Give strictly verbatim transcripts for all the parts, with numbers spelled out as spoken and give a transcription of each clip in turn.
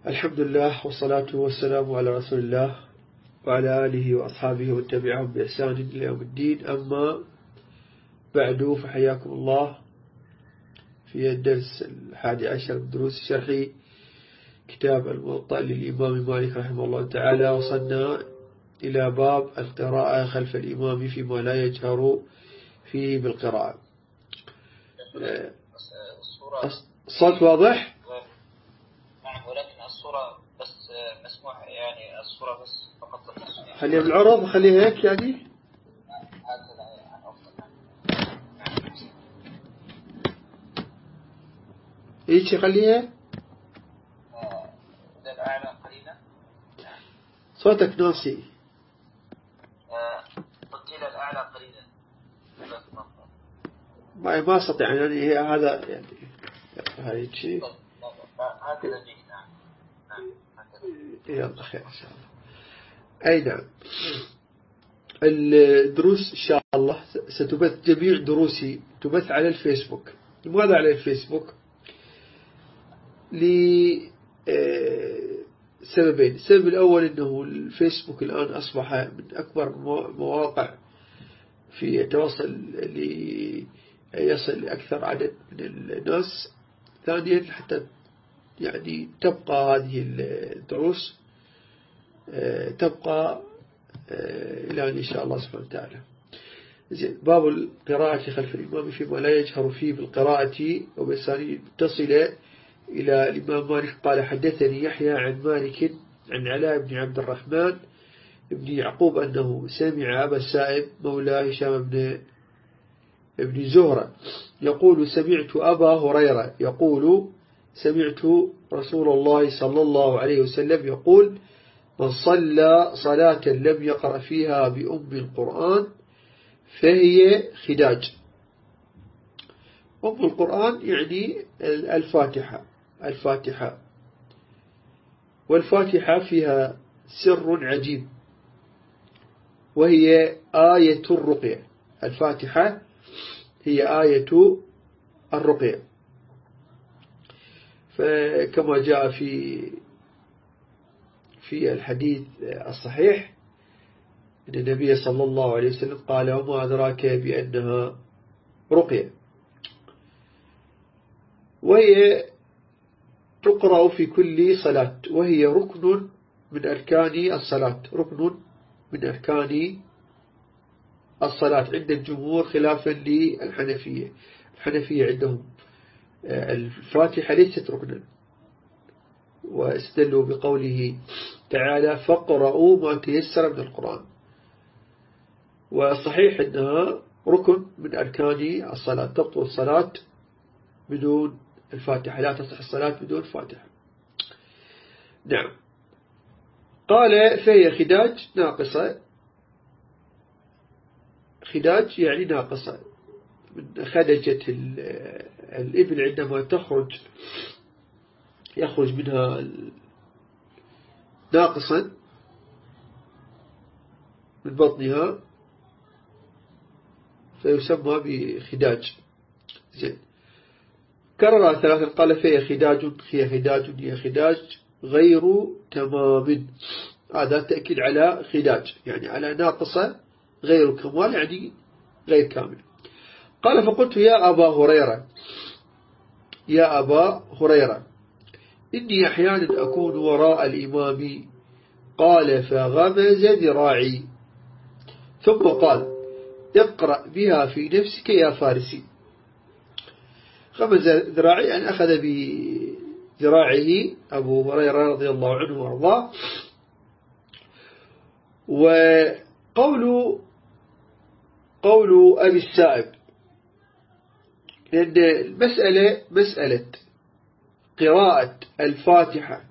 الحمد لله والصلاة والسلام على رسول الله وعلى آله وأصحابه واتبعهم بإحسان إلى يوم الدين. أما بعد، فحياكم الله في الدرس الحادي عشر من دروس شرح كتاب الموطأ للإمام مالك رحمه الله تعالى. وصلنا إلى باب القراءة خلف الإمام فيما لا يجهر فيه بالقراءة. الصوت واضح؟ نعم، ولكن الصورة بس مسموح، يعني الصورة بس فقط التصوير. خليها بالعرض، خليها هيك يعني. هكذا يعني أفضل. ايش خليها؟ إلى الأعلى قليلا. صوتك ناسي. قلت إلى الأعلى قليلا. ما ما استطيع يعني هي هذا يعني هاي شيء. هكذا جيد. نعم نعم هكذا. يلا خير إن شاء الله. أي نعم. الدروس إن شاء الله ستبث، جميع دروسي تبث على الفيسبوك. لماذا على الفيسبوك؟ لسببين. السبب الأول أنه الفيسبوك الآن أصبح من أكبر مواقع في التواصل اللي يصل لأكثر عدد من الناس. ثانيا، حتى يعني تبقى هذه الدروس تبقى إلى إن شاء الله سبحانه وتعالى. زين. باب القراءة خلف الإمام فيما لا يجهر فيه بالقراءة وبأسانيد متصلة إلى الإمام مالك قال: حدثني يحيى عن مالك عن علاء بن عبد الرحمن بن يعقوب أنه سمع أبا السائب مولى هشام بن ابن زهرة يقول: سمعت أبا هريرة يقول: سمعت رسول الله صلى الله عليه وسلم يقول: من صلى صلاة لم يقرأ فيها بأم القرآن فهي خداج. أم القرآن يعني الفاتحة. الفاتحة والفاتحة فيها سر عجيب، وهي آية الرقية. الفاتحة هي آية الرقية، فكما جاء في في الحديث الصحيح أن النبي صلى الله عليه وسلم قال: وما أدراك بأنها رقية. وهي تقرأ في كل صلاة، وهي ركن من أركان الصلاة. ركن من أركان الصلاة عند الجمهور، خلافا للحنفية. الحنفية عندهم الفاتحة ليست ركنا، واستدلوا بقوله تعالى: فاقرؤوا ما تيسر من القرآن. والصحيح أنها ركن من أركان الصلاة، تبطل الصلاة بدون الفاتحة، لا تصح الصلاة بدون فاتحة. نعم. قال: فهي خداج ناقصة. خداج يعني ناقصة، من خدجة الإبل عندما تخرج يخرج منها ناقصا من بطنها فيسمى بخداج. زين. كرر ثلاثا قال: فهي خداج هي خداج هي خداج غير تمام. هذا تأكيد على خداج، يعني على ناقصة غير كمال، يعني غير كامل. قال: فقلت يا أبا هريرة يا أبا هريرة إني أحيانا أكون وراء الإمام. قال: فغمز ذراعي ثم قال: اقرأ بها في نفسك يا فارسي. غمز ذراعي أن أخذ بذراعه أبو هريرة رضي الله عنه وارضاه. وقول قول أبي السائب، لأن المسألة مسألة قراءة الفاتحة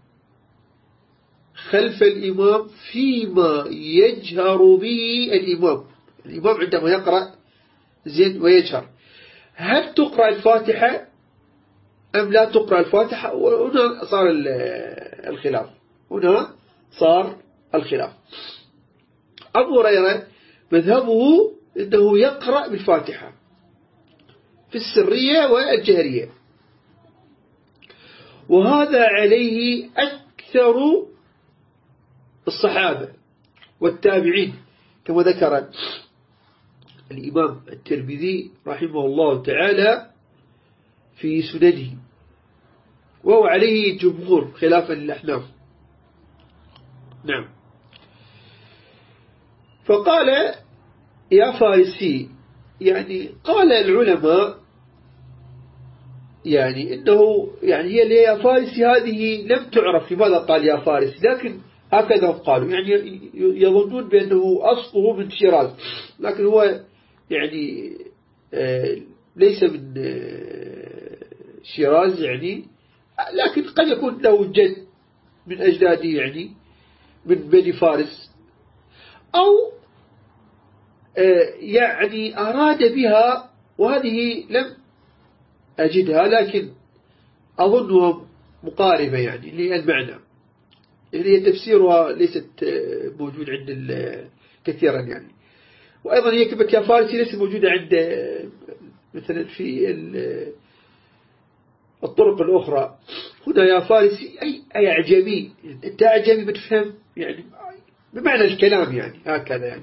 خلف الإمام فيما يجهر به الإمام. الإمام عندما يقرأ زين ويجهر، هل تقرأ الفاتحة أم لا تقرأ الفاتحة؟ وهنا صار الخلاف. هنا صار الخلاف. أبو هريرة مذهبه أنه يقرأ بالفاتحة في السرية والجهرية، وهذا عليه أكثر الصحابة والتابعين كما ذكر الإمام الترمذي رحمه الله تعالى في سننه، وهو عليه جمهور خلافا للأحناف. نعم. فقال يا فارسي، يعني قال العلماء يعني إنه يعني هي اللي يا فارسي هذه لم تعرف لماذا قال يا فارسي، لكن هكذا قالوا، يعني يظنون بأنه أصله من شيراز، لكن هو يعني ليس من شيراز يعني، لكن قد يكون له جد من أجداده يعني من بني فارس، أو يعني أراد بها، وهذه لم أجدها لكن أظنها مقاربة يعني للمعنى، يعني هي تفسيرها ليست موجود عند كثيرا يعني. وأيضا هي كلمة يا فارسي ليست موجودة عند مثلا في الطرق الأخرى. هنا يا فارسي أي أي أعجمي، أنت أعجمي بتفهم يعني بمعنى الكلام يعني هكذا يعني.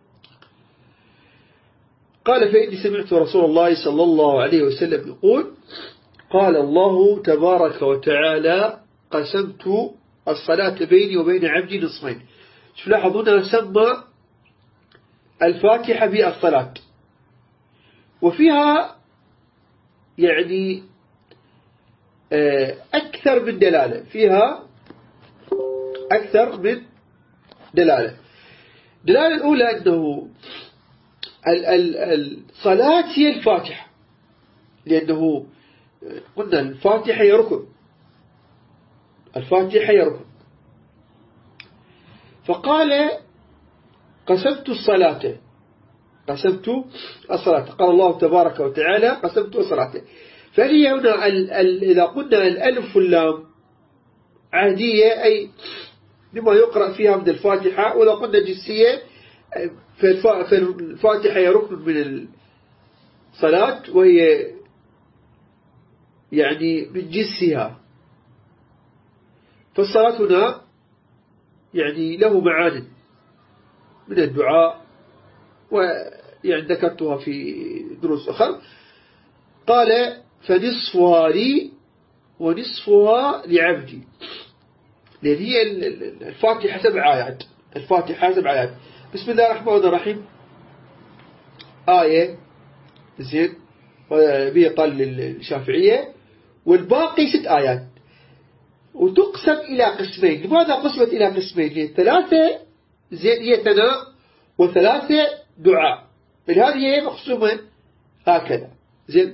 قال فإني سمعت رسول الله صلى الله عليه وسلم يقول قال الله تبارك وتعالى قسمت الصلاة بيني وبين عبدي نصفين. شوف لاحظوا هنا سمى الفاتحة بالصلاة، وفيها يعني أكثر من دلالة، فيها أكثر من دلالة. الدلالة الأولى أنه الصلاة هي الفاتحة، لأنه قلنا الفاتحة هي ركن، الفاتحة هي ركن. فقال قسمت الصلاة، قسمت الصلاة، قال الله تبارك وتعالى قسمت الصلاة. فهي هنا ال ال إذا قلنا الألف واللام عادية أي لما يقرأ فيها من الفاتحة، وإذا قلنا جنسية فالفاتحة هي ركن من الصلاة، وهي يعني من جنسها. فالصلاة هنا يعني له معاني من الدعاء، ويعني ذكرتها في دروس أخرى. قال فنصفها لي ونصفها لعبدي، لأن هي الفاتحة سبع آيات، الفاتحة سبع آيات. بسم الله الرحمن الرحيم آية زين، وبه قال للشافعية، والباقي ست آيات، وتقسم إلى قسمين. لماذا قسمت إلى قسمين؟ ثلاثة زين هي ثناء وثلاثة دعاء، هذه هي مقسومة هكذا زين.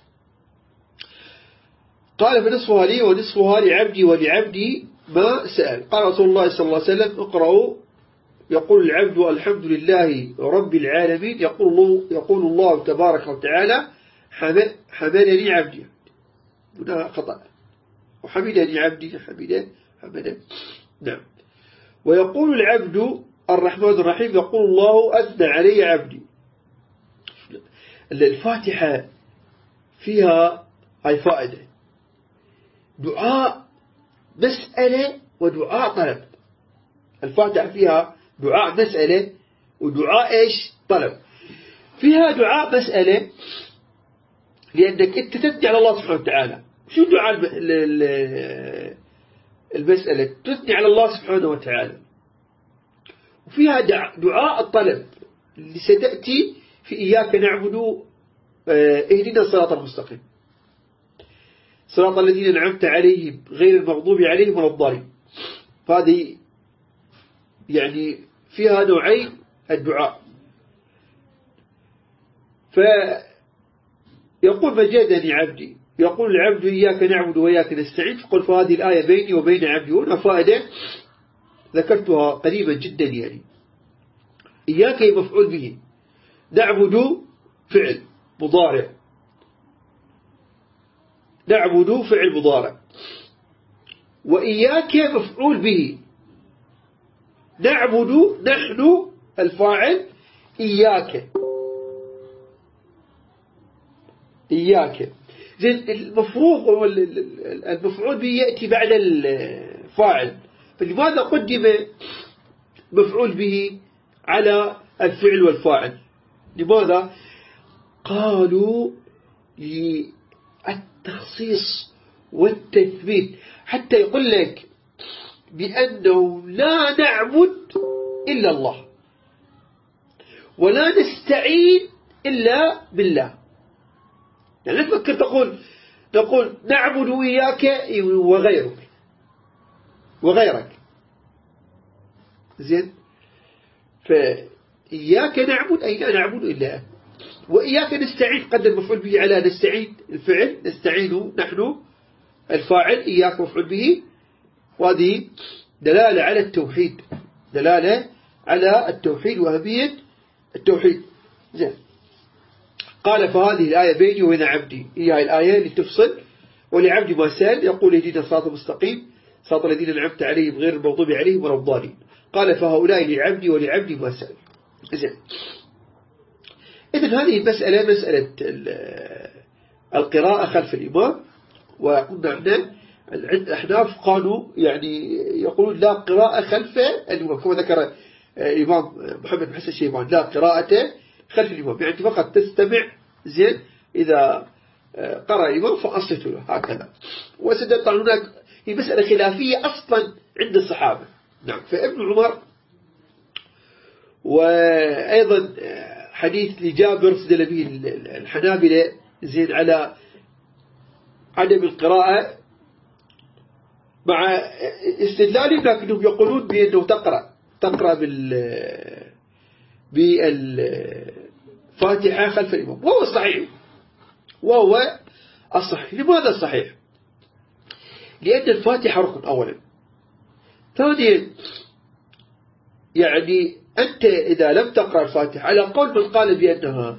قال فنصفها لي ونصفها لعبدي ولعبدي ما سأل. قال رسول الله صلى الله عليه وسلم اقرأوا، يقول العبد الحمد لله رب العالمين، يقول الله, يقول الله تبارك وتعالى حمدني عبدي، هنا خطأ، وحمدني عبدي حمدا حمدا. نعم. ويقول العبد الرحمن الرحيم، يقول الله أثنى علي عبدي. الفاتحة فيها هاي فائدة، دعاء مسألة ودعاء طلب. الفاتحة فيها دعاء مسألة ودعاء إيش طلب. فيها دعاء مسألة لأنك أنت تثني على الله سبحانه وتعالى. شو دعاء المسألة؟ تثني على الله سبحانه وتعالى. وفيها دعاء الطلب اللي ستأتي في إياك نعبد اهدنا الصراط المستقيم، صراط الذين أنعمت عليهم غير المغضوب عليهم ولا الضالين. فهذه يعني فيها نوعين الدعاء. فيقول مجدني عبدي، يقول العبد إياك نعبد وإياك نستعين، فقل فهذه الآية بيني وبين عبدي. هنا فائدة ذكرتها قريبا جدا، يعني إياك مفعول به، نعبد فعل مضارع، نعبد فعل مضارع، وإياك مفعول به، نعبد نحن الفاعل، إياك إياك زين. المفروض المفعول به يأتي بعد فاعل، فلماذا قدم مفعول به على الفعل والفاعل؟ لماذا؟ قالوا للتخصيص والتثبيت، حتى يقول لك بأنه لا نعبد إلا الله ولا نستعين إلا بالله. يعني لا تفكر تقول تقول نعبد إياك وغيرك وغيرك زين، فإياك نعبد أي لا نعبد إلا أنت، وإياك نستعين قدر مفعول به على نستعين الفعل، نستعين نحن الفاعل، إياك مفعول به، وهذه دلالة على التوحيد، دلالة على التوحيد وأهمية التوحيد. زين. قال فهذه الآية بيني وبين عبدي، هي الآية اللي تفصل ولعبدي ما سأل، يقول اهدنا الصراط المستقيم صراط الذين أنعمت عليهم غير المغضوب عليهم ولا الضالين. قال فهؤلاء لعبدي ولعبدي ما سأل. زين. إذن هذه المسألة مسألة القراءة خلف الإمام، وقلنا عندنا الأحناف قالوا يعني يقولون لا قراءة خلف الإمام، كما ذكر الإمام محمد بن حسن الشيباني، لا قراءة خلف الإمام، يعني فقط تستمع زين إذا قرأ الإمام فأصلت له هكذا. وسدد طبعا هناك هي مسألة خلافية أصلا عند الصحابة. نعم. فابن عمر وأيضا حديث لجابر استدل به الحنابلة زين على عدم القراءة مع استدلالهم، لكنهم يقولون بأنه تقرأ تقرأ بال بالفاتحة خلف الإمام، وهو الصحيح وهو الصحيح. لماذا الصحيح؟ لأن الفاتحة ركن أولا، ثانيا يعني أنت إذا لم تقرأ الفاتحة على قول من قال بأنها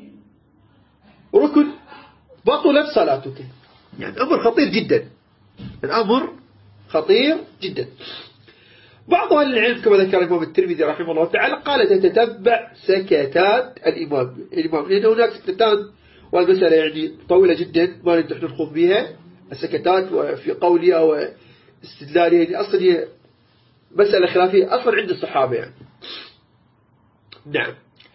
ركن بطلت صلاتك، يعني أمر خطير جدا، الأمر خطير جدا. بعض أهل العلم كما ذكر الإمام الترمذي رحمه الله تعالى قال تتبع سكتات الإمام الإمام لأن هناك سكتان، والمسألة يعني طويلة جدا ما نحن نخوض بها السكتات وفي قولها واستدلالها، يعني أصلا هي مسألة خلافية أصلا عند الصحابة يعني. نعم.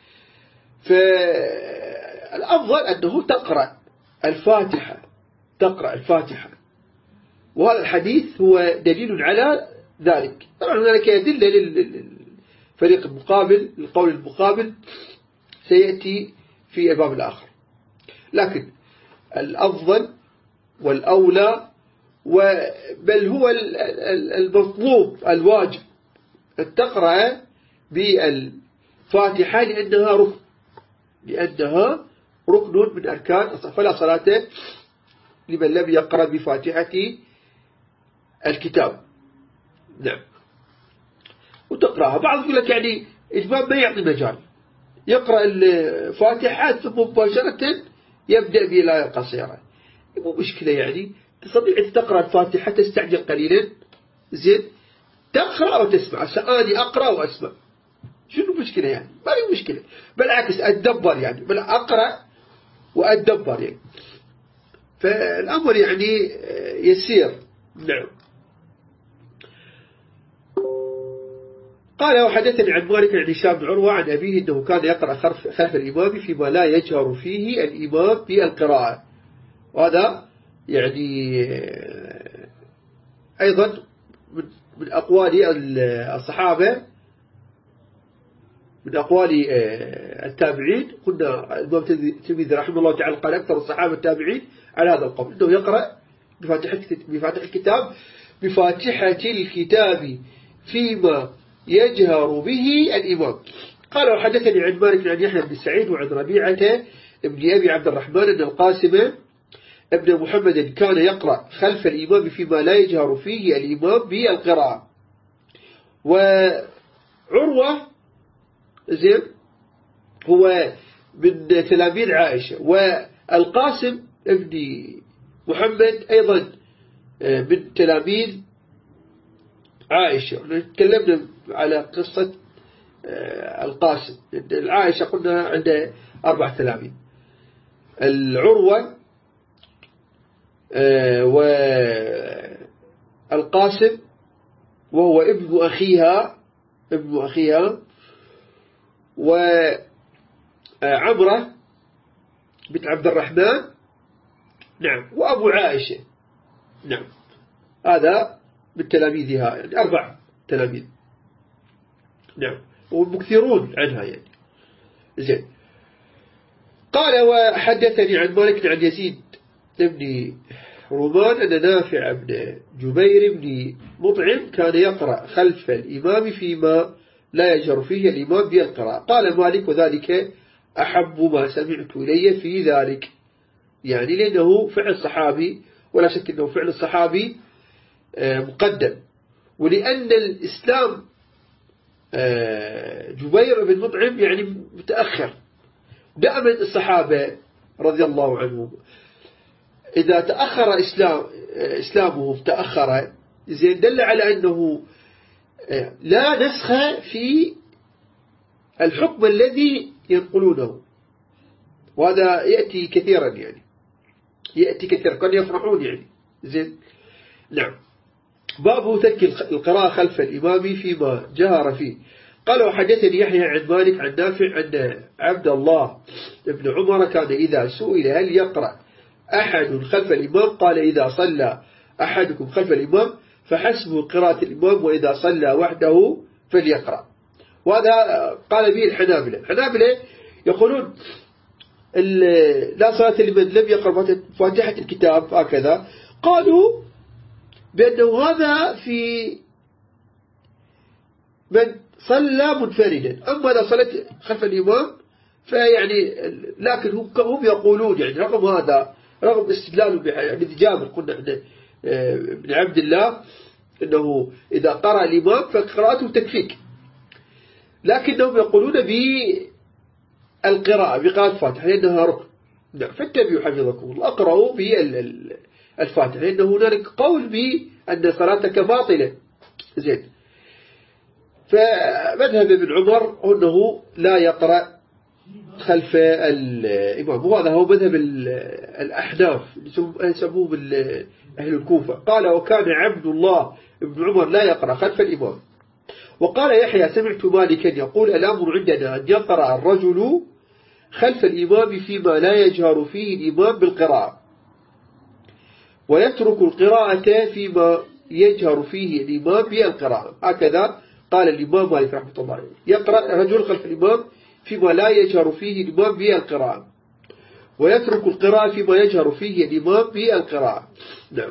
فالأفضل أنه تقرأ الفاتحة تقرأ الفاتحة وهذا الحديث هو دليل على ذلك. طبعا هناك أدلة للفريق المقابل، القول المقابل سيأتي في الباب الآخر، لكن الأفضل والأولى بل هو المطلوب الواجب أن تقرأ بالفاتحة لأنها ركن لأنها ركن من أركان الصلاة، فلا صلاة لمن لم يقرأ بفاتحة الكتاب. نعم. وتقرأها. بعض يقول لك يعني الإمام ما يعطي مجال يقرأ الفاتحة ثم مباشرة يبدأ بالآية القصيرة، مو مشكلة يعني تستطيع أن تقرأ الفاتحة تستعجل قليلا زين تقرأ وتسمع، سأني أقرأ وأسمع، شنو مشكلة يعني؟ ما هي مشكلة، بالعكس أتدبر يعني، بل أقرأ وأتدبر يعني، فالأمر يعني يسير. نعم. قال وحدثني عن مالك عن هشام بن عروة عن أبيه أنه كان يقرأ خلف الإمام فيما لا يجهر فيه الإمام بالقراءة، وهذا يعني أيضا من أقوال الصحابة من أقوال التابعين. قلنا الإمام الترمذي رحمه الله تعالى قال أكثر الصحابة التابعين على هذا القول أنه يقرأ بفاتحة بفاتحة الكتاب بفاتحة الكتاب فيما يجهر به الإمام. قال وحدثني عن مالك عن يحيى بن سعيد وعن ربيعة ابن أبي عبد الرحمن أن القاسم ابن محمد كان يقرأ خلف الإمام فيما لا يجهر فيه الإمام بالقراءة. وعروة زين هو من تلاميذ عائشة، والقاسم ابن محمد أيضا من تلاميذ عائشة. تكلمنا على قصة القاسم. عائشة قلنا عنده أربع تلاميذ، العروة والقاسم وهو ابن أخيها ابن أخيها وعمرة بنت عبد الرحمن، نعم، وأبو عائشة، نعم، هذا من تلاميذها، يعني أربع تلاميذ، نعم، ومكثرون عنها يعني. زين. قال وحدثني عن مالك عن يزيد بن رومان أن نافع بن جبير بن مطعم كان يقرأ خلف الإمام فيما لا يجهر فيه الإمام بالقراءة. قال مالك وذلك أحب ما سمعت إلي في ذلك، يعني لأنه فعل صحابي، ولا شك أنه فعل الصحابي مقدم، ولأن الإسلام جبير بن مطعم يعني متأخر. دائما الصحابة رضي الله عنهم إذا تأخر إسلام إسلامهم تأخر، زين، دل على أنه لا نسخ في الحكم الذي ينقلونه، وهذا يأتي كثيرا يعني يأتي كثيرا كانوا يفرحون يعني. زين. نعم. باب ترك القراءة خلف الإمام فيما جهر فيه. قال وحدثني يحيى عن مالك عن نافع أن عبد الله بن عمر كان إذا سئل هل يقرأ أحد خلف الإمام قال إذا صلى أحدكم خلف الإمام فحسبه قراءة الإمام، وإذا صلى وحده فليقرأ. وهذا قال به الحنابلة. الحنابلة يقولون لا صلاة لمن لم يقرأ فاتحة الكتاب هكذا، قالوا بأنه هذا في من صلى منفردا، أما إذا صلت خلف الإمام فيعني، لكن هم هم يقولون يعني رغم هذا، رغم استدلالهم بحديث جابر قلنا ابن عبد الله أنه إذا قرأ الإمام فقراءته تكفيك، لكنهم يقولون بالقراءة بقراءة الفاتحة لأنها ركن. نعم، فاتبعوا حفظكم الله، أقرأوا بالفاتحة لأنه هنالك قول بأن صلاتك باطلة. زين. فمذهب ابن عمر أنه لا يقرأ خلف الإمام، وهذا هو مذهب الأحناف يسموه أهل الكوفة. قال وكان عبد الله ابن عمر لا يقرأ خلف الإمام. وقال يحيى سمعت مالكا يقول الأمر عندنا أن يقرأ الرجل خلف الإمام فيما لا يجهر فيه الإمام بالقراءة، ويترك القراءة فيما يجهر فيه الإمام بالقراءة. هكذا قال الإمام مالك رحمه الله عليه، يقرأ الرجل خلف الإمام فيما لا يجهر فيه الإمام بالقراءة، ويترك القراءة فيما يجهر فيه الإمام بالقراءة. نعم.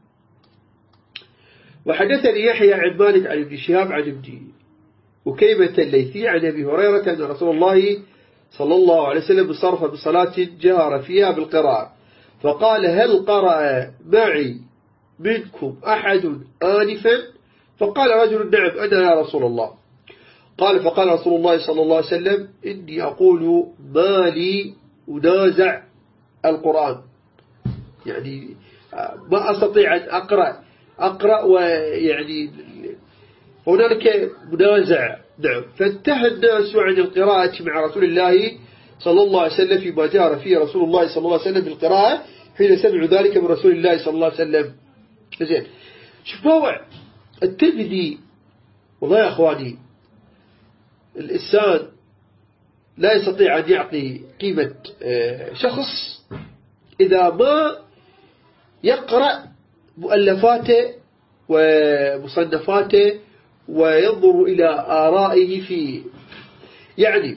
وحدثني يحيى عن مالك عن ابن شهاب عن ابن وكيمة الليثي عن أبي هريرة أن رسول الله صلى الله عليه وسلم صرف بصلاة جهر فيها بالقراءة، فقال هل قرأ معي منكم أحد آنفا؟ فقال رجل نعم أنا يا رسول الله. قال فقال رسول الله صلى الله عليه وسلم إني أقول ما لي أنازع القرآن، يعني ما أستطيع أن أقرأ أقرأ ويعني هنالك منازع. نعم. فانتهى الناس عن القراءة مع رسول الله صلى الله عليه وسلم فيما جهر فيه رسول الله صلى الله عليه وسلم بالقراءة حين سمعوا ذلك من رسول الله صلى الله عليه وسلم. زين. شوفوا الترمذي، والله يا أخواني الإنسان لا يستطيع أن يعطي قيمة شخص إذا ما يقرأ مؤلفاته ومصنفاته وينظر إلى آرائه في، يعني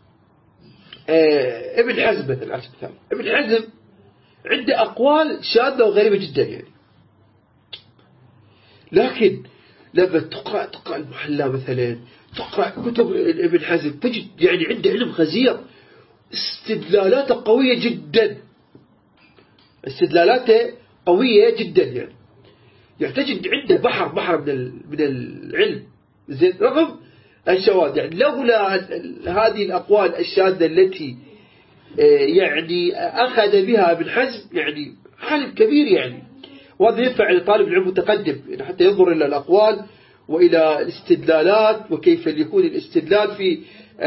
ابن حزم مثلا، ابن حزم عنده أقوال شاذة وغريبة جدا يعني، لكن لما تقرأ تقرأ المحلى مثلا، تقرأ كتب ابن حزم تجد يعني عنده علم غزير، استدلالاته قوية جدا، استدلالاته قوية جدا يعني، يعني تجد عنده بحر بحر من من العلم. زين. رغم الشواذ، يعني لولا هذه الأقوال الشاذة التي يعني أخذ بها ابن حزم يعني عالم كبير يعني، وهذا ينفع لطالب العلم متقدم يعني حتى ينظر إلى الأقوال وإلى الاستدلالات وكيف يكون الاستدلال في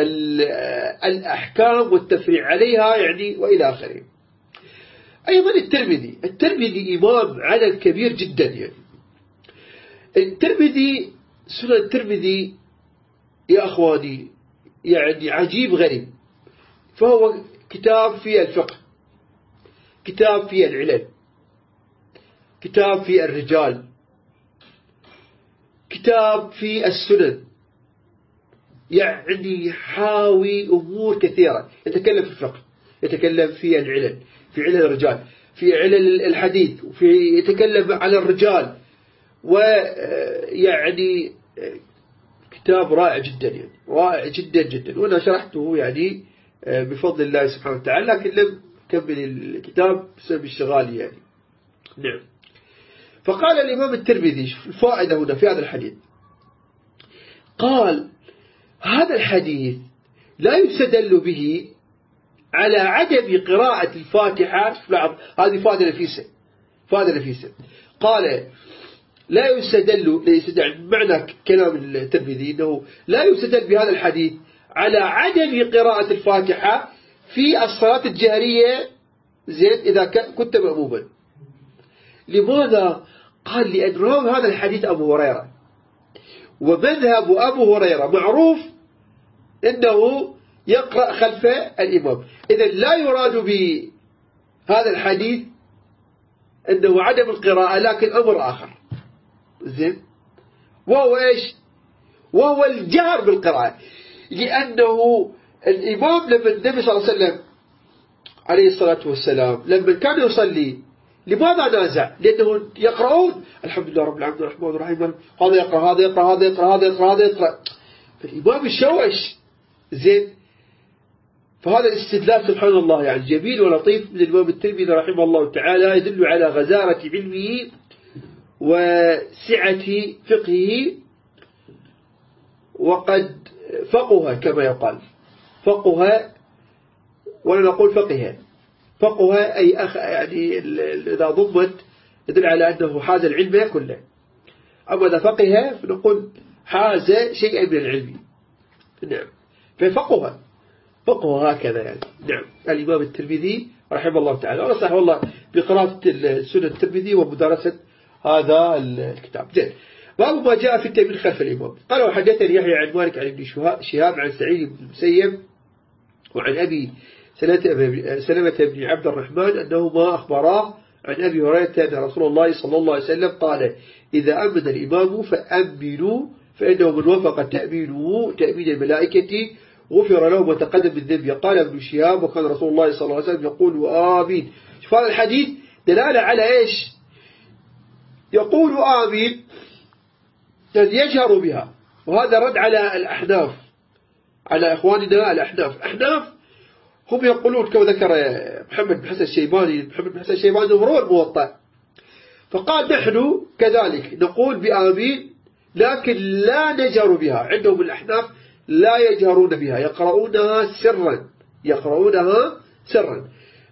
الأحكام والتفريع عليها يعني وإلى آخره. أيضا الترمذي الترمذي إمام عدد كبير جدا يعني. الترمذي سنن الترمذي يا أخواني يعني عجيب غريب، فهو كتاب في الفقه، كتاب في العلل، كتاب في الرجال، كتاب في السنن، يعني حاوي أمور كثيرة. يتكلم في الفقه، يتكلم في العلل، في علل الرجال، في علل الحديث، وفي يتكلم على الرجال، ويعني كتاب رائع جدا، يعني رائع جدا جدا. وأنا شرحته يعني بفضل الله سبحانه وتعالى، لكن لم كمل الكتاب بسبب الشغال يعني. نعم. فقال الإمام الترمذي الفائدة هنا في هذا الحديث، قال هذا الحديث لا يستدل به على عدم قراءة الفاتحة. هذه فائدة نفيسة، فائدة نفيسة. قال لا يستدل، معنى كلام الترمذي أنه لا يستدل بهذا الحديث على عدم قراءة الفاتحة في الصلاة الجهرية، زين، إذا كنت مأموما. لماذا؟ قال لأن راوي هذا الحديث أبو هريرة، ومذهب أبو هريرة معروف أنه يقرأ خلف الإمام. إذا لا يراد بهذا الحديث أنه عدم القراءة، لكن أمر آخر، زين، وهو إيش؟ وهو الجهر بالقراءة. لأنه الإمام لما النبي صلى الله عليه وسلم عليه الصلاة والسلام لما كان يصلي لماذا نازع؟ لأنه يقرؤون الحمد لله رب العالمين الرحمن الرحيم، هذا يقرأ هذا يقرأ هذا يقرأ هذا يقرأ هذا يقرأ، فالإمام الشوش، زين. فهذا الاستدلال سبحان الله يعني جميل ولطيف من الإمام الترمذي رحمه الله تعالى، يدل على غزارة علمه وسعة فقهه، وقد فقه كما يقال، فقه ولا نقول فقه، فقه أي أخ يعني إذا ضمت يدل على أنه حاز العلم كله. أما إذا فقه فنقول حاز شيئا من العلم. نعم، ففقه فقه هكذا يعني. نعم، الإمام الترمذي رحمه الله تعالى. ونصح والله بقراءة السنة الترمذي ومدارسة هذا الكتاب. زين، باب ما جاء في التأمين خلف الإمام. قال وحدثني يحيى عن مالك عن ابن شهاب عن سعيد بن المسيب وعن أبي سلمة بن عبد الرحمن أنهما أخبراه عن أبي هريرة أن رسول الله صلى الله عليه وسلم قال إذا أمن الإمام فأمنوا فإنه من وفق تأمينه تأمين الملائكة غفر له ما تقدم من ذنبه. قال ابن شهاب وكان رسول الله صلى الله عليه وسلم يقول آمين. شوف هذا الحديث دلالة على إيش؟ يقول آمين يجهر بها، وهذا رد على الأحناف، على إخواننا الأحناف. الأحناف هم يقولون كما ذكر محمد بن حسن الشيباني، محمد بن حسن الشيباني هو الموطأ، فقال نحن كذلك نقول بآمين لكن لا نجهر بها. عندهم الأحناف لا يجهرون بها، يقرؤونها سرا، يقرؤونها سرا.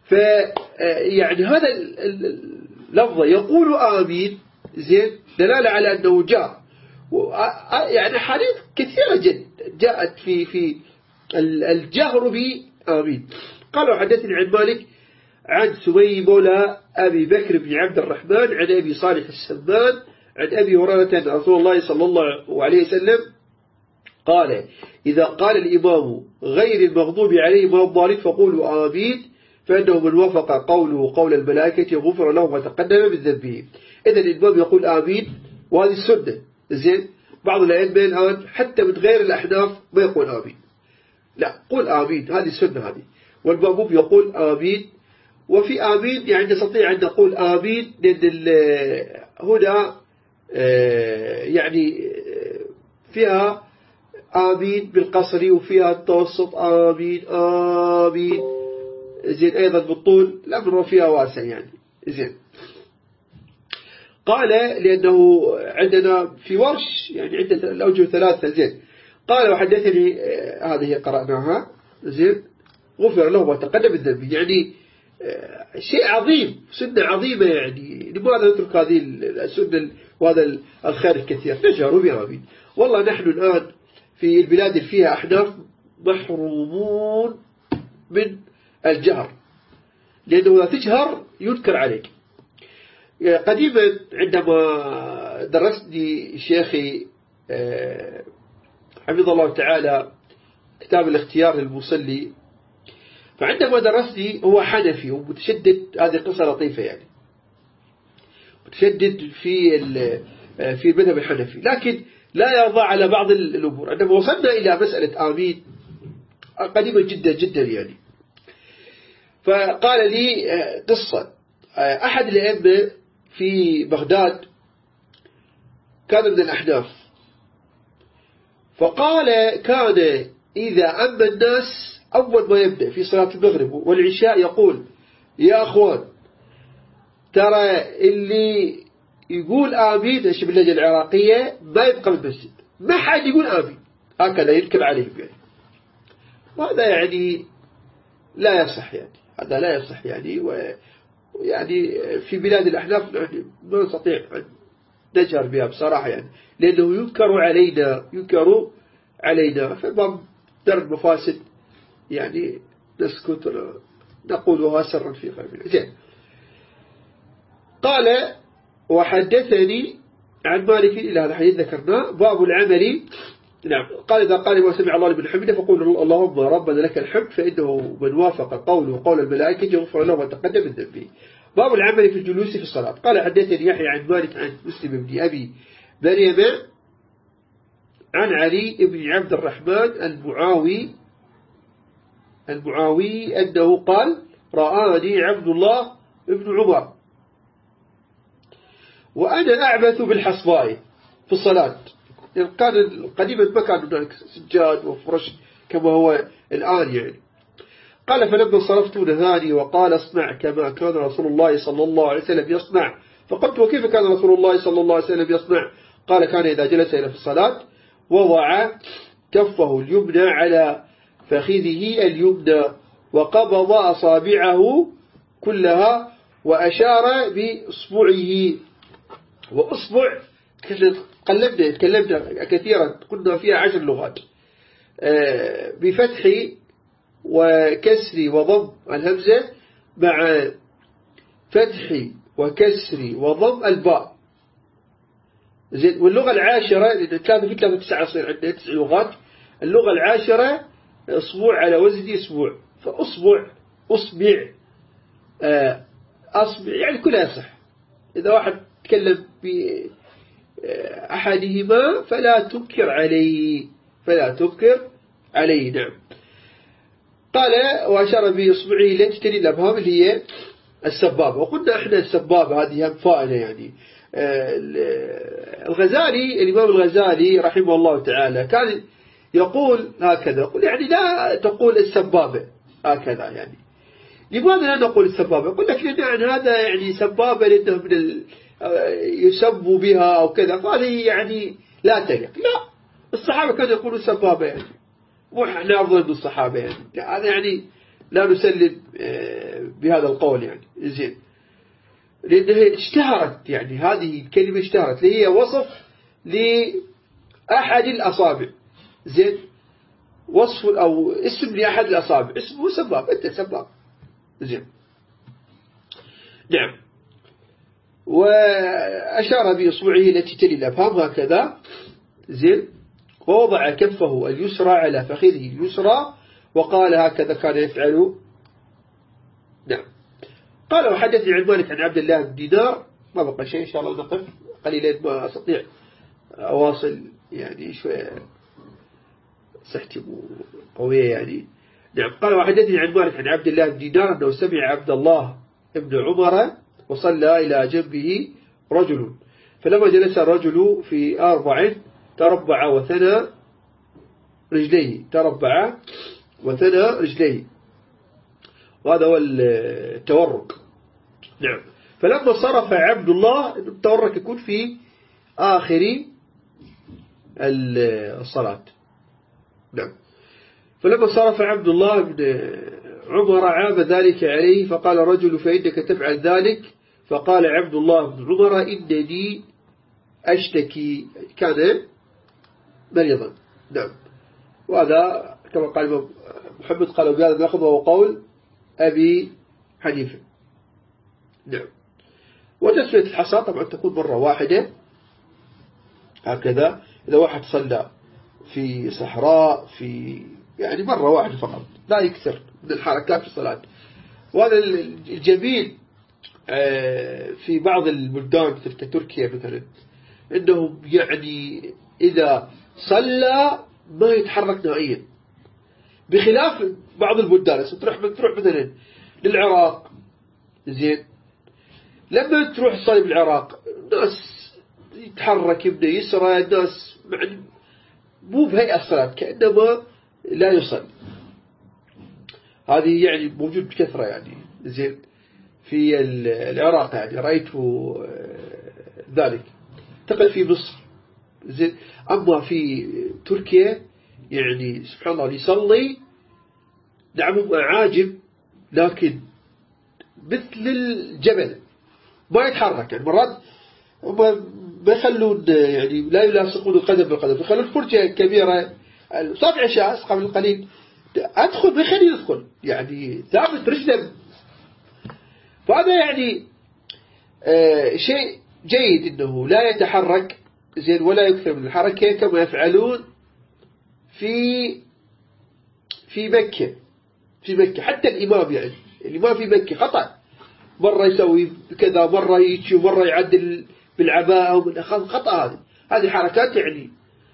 فيعني هذا اللفظ يقول آمين، زين، دلالة على أنه جاء، يعني حديث كثيرة جدا جاءت في في الجهر بآمين. قالوا حدثني عن مالك عن سمي مولى أبي بكر بن عبد الرحمن عن أبي صالح السمان عن أبي هريرة أن رسول الله صلى الله عليه وسلم قال إذا قال الإمام غير المغضوب عليهم ولا الضالين فقولوا آمين فإنه من وفق قوله قول الملائكة غفر له ما تقدم من ذنبه. إذا الإمام يقول آمين، وهذه السنة، زين. بعض الأئمة الآن حتى من غير الأحناف ما يقول آمين، لا، قول آمين، هذه السنة هذه. والمأموم يقول آمين، وفي آمين يعني نستطيع أن نقول آمين لأن هنا يعني فيها آمين بالقصر وفيها التوسط آمين آمين، زين، أيضا بالطول الأمر فيها واسع يعني، زين. قال لأنه عندنا في ورش يعني عدة الأوجه ثلاثة، زين. قال وحدثني هذه قرأناها، زين، غفر له ما تقدم من ذنبه، يعني شيء عظيم، سنة عظيمة، يعني لماذا نترك هذه السنة وهذا الخير الكثير؟ نجهر بها آمين. والله نحن الآن في البلاد اللي فيها أحناف محرومون من الجهر، لأنه إذا تجهر ينكر عليك. قديما عندما درسني شيخي حفظ الله تعالى كتاب الاختيار للمصلي، فعندما درسني هو حنفي ومتشدد، هذه قصة لطيفة يعني، متشدد في في المذهب الحنفي، لكن لا يرضى على بعض الأمور. عندما وصلنا إلى مسألة آمين قديمة جدا جدا يعني، فقال لي قصة أحد الأئمة في بغداد كان من الأحناف، فقال كان إذا أما الناس أول ما يبدأ في صلاة المغرب والعشاء يقول يا أخوان ترى اللي يقول آمين ايش باللهجة العراقية ما يبقى بالمسجد، ما حد يقول آمين، هكذا يركب عليهم يعني. وهذا يعني لا يصح يعني، هذا لا يصح يعني، ويعني في بلاد الأحناف ما نستطيع أن نجهر بها بصراحة يعني، لأنه ينكر علينا ينكر علينا فباب درء المفاسد يعني نسكت نقولها سرا في قلبنا. زين. قال وحدثني عن مالك إلى هذا الحديث ذكرناه باب العمل. نعم. قال إذا قال ما سمع الله لمن حمده فقول اللهم ربنا لك الحمد، فإنه من وافق قوله قول الملائكة يغفر له ما تقدم من ذنبه. باب العمل في الجلوس في الصلاة. قال حدثني يحيى عن مالك عن مسلم بن أبي مريم عن علي بن عبد الرحمن المعاوي المعاوي أنه قال رآني عبد الله بن عمر وأنا أعبث بالحصباء في الصلاة. يعني كان قديما ما كان هناك سجاد وفرش كما هو الآن يعني. قال فلما صرفت نهاني وقال اصنع كما كان رسول الله صلى الله عليه وسلم يصنع. فقلت وكيف كان رسول الله صلى الله عليه وسلم يصنع؟ قال كان إذا جلس إلى في الصلاة وضع كفه اليمنى على فخذه اليمنى وقبض أصابعه كلها وأشار بإصبعه، وأصبع قلبنا تكلمنا كثيرا قلنا فيها عشر لغات، بفتح وكسر وضم الهمزة مع فتح وكسر وضم الباء. زين. واللغة العاشرة ثلاثة في ثلاثة تسعة يصير عندنا تسع لغات. اللغة العاشرة أصبع على وزن أسبوع، فأصبع أصبع أصبع يعني كلها يصح. إذا واحد تكلم بأحدهما فلا تنكر عليه فلا تنكر عليه. نعم. قال وأشار بإصبعه التي تلي الأبهام اللي هي السبابة. وقلنا احنا السبابة هذه هم فائدة يعني. الغزالي الإمام الغزالي رحمه الله تعالى كان يقول هكذا، يقول يعني لا تقول السبابة هكذا يعني. لماذا لا نقول السبابة؟ يقول لك يعني هذا يعني سبابة لأنه من ال... يسب بها أو كذا، فهذه يعني لا تليق. لا، الصحابة كانوا يقولوا سبابة يعني، مو احنا أفضل من الصحابة يعني. هذا يعني لا نسلم بهذا القول يعني. زين. لأنها اشتهرت يعني، هذه الكلمة اشتهرت اللي هي وصف لأحد الأصابع. زين. وصف أو اسم لأحد الأصابع اسمه سباب، أنت سباب. زين. نعم. وأشار بإصبعه التي تلي الأفهام هكذا. زين. ووضع كفه اليسرى على فخذه اليسرى وقال هكذا كان يفعل. نعم. قال وحدثني عن مالك عن عبد الله بن دينار. ما بقى شيء إن شاء الله نقف قليلا، ما أستطيع أواصل يعني شوية صحتي قوية يعني. نعم. قال وحدثني عن مالك عن عبد الله بن دينار أنه سمع عبد الله بن عمر وصلى إلى جنبه رجل، فلما جلس الرجل في أربع تربع وثنى رجليه تربع وثنى رجليه، وهذا هو التورك. نعم. فلما صرف عبد الله، التورك يكون في آخر الصلاة. نعم. فلما صرف عبد الله بن عمر عاب ذلك عليه فقال رجل فإنك تفعل ذلك، فقال عبد الله بن عمر إنني أشتكي، كان مريضا. نعم. وهذا كما قال محمد قال بهذا الأخذ وهو قول أبي حنيفة. نعم. وتسوية الحصى طبعا تكون مرة واحدة هكذا إذا واحد صلى في صحراء في يعني مرة واحدة فقط لا يكثر من الحركات في الصلاة. وهذا الجميل في بعض البلدان مثل تركيا مثلا إنهم يعني إذا صلى ما يتحرك نهائيا، بخلاف بعض البلدان. تروح تروح مثلا للعراق زين، لما تروح تصلي بالعراق الناس يتحرك يبدأ يسرى، الناس يعني مو بهيئة الصلاة كأنما لا يصلي. هذه يعني موجود بكثرة يعني زين في العراق، يعني رأيت ذلك تقل في مصر زين. أما في تركيا يعني سبحان الله يصلي نعم عاجب لكن مثل الجبل ما يتحرك. يعني مرات هم بيخلون يعني لا يلاصقون القدم بالقدم، يخلون فرجة كبيرة. صلاة عشاء قبل القليل أدخل بيخلي يدخل يعني ثابت رجله. فهذا يعني آه شيء جيد إنه لا يتحرك زين ولا يكثر من الحركة كما يفعلون في في مكة. في مكة حتى الإمام يعني الإمام في مكة خطأ، مرة يسوي كذا مرة يجي ومرة يعدل بالعباءة خطأ. هذه هذه حركات يعني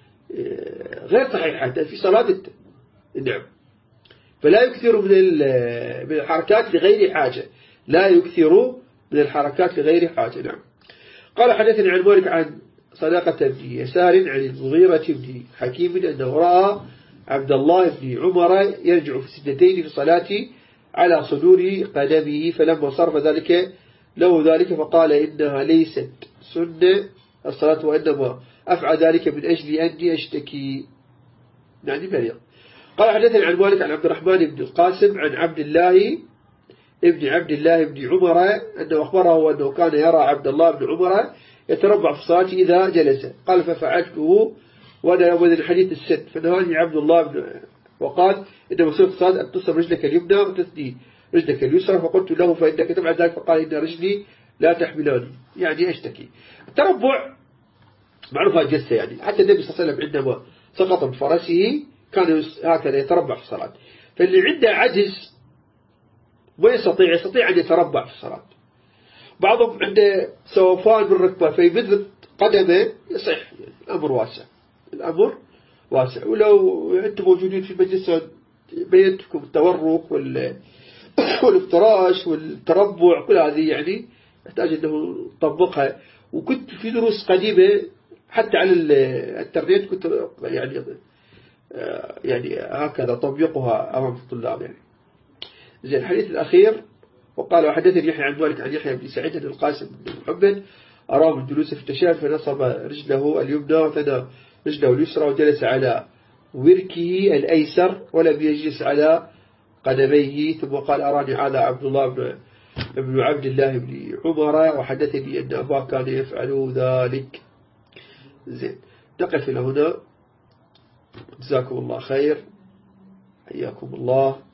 غير صحيحة في صلاة. نعم. فلا يكثر من من الحركات لغير حاجة، لا يكثر من الحركات لغير حاجة. نعم. قال حدثني عن مالك عن صداقة بن يسار عن المغيرة بن حكيم أنه رأى عبد الله بن عمر يرجع في السجدتين في الصلاة على صدور قدمه، فلما صرف ذلك له ذلك فقال إنها ليست سنة الصلاة وإنما أفعل ذلك من أجل أني أشتكي يعني مريض. قال حدثني عن مالك عن عبد الرحمن بن القاسم عن عبد الله ابن عبد الله بن عمر أنه أخبره أنه كان يرى عبد الله بن عمر يتربع في الصلاة إذا جلس. قال ففعلته وأنا يوم الحديث السن، فنهاني عبد الله بن وقال إن مسؤول الصلاة أن تصب رجلك اليمنى وتثني رجلك اليسرى، فقلت له فإنك تفعل ذلك، فقال إن رجلي لا تحملاني يعني أشتكي. التربع معروف الجثة يعني، حتى النبي صلى الله عليه وسلم عندما سقط من فرسه كان هكذا يتربع في الصلاة. فاللي عنده عجز ما يستطيع يستطيع أن يتربع في الصلاة. بعضهم عنده سوفان بالركبة فيمد قدمه يصح يعني. الأمر واسع، الأمر واسع. ولو أنتم موجودين في مجلس بيتكم التورك والافتراش والتربع كل هذه يعني يحتاج أنه نطبقها. وكنت في دروس قديمة حتى على الانترنت كنت يعني يعني هكذا تطبيقها أمام الطلاب يعني. زين. الحديث الأخير وقال وحدثني يحيى عن مالك عن يحيى بن سعيد عن القاسم بن محمد أراه من جلوس في التشهد فنصب رجله اليمنى وثنى رجله اليسرى وجلس على وركه الأيسر ولم يجلس على قدميه، ثم قال أراني هذا عبد الله بن ابن عبد الله بن عمر وحدثني أن أباه كان يفعل ذلك. زين. نقف إلى هنا. جزاكم الله خير، حياكم الله.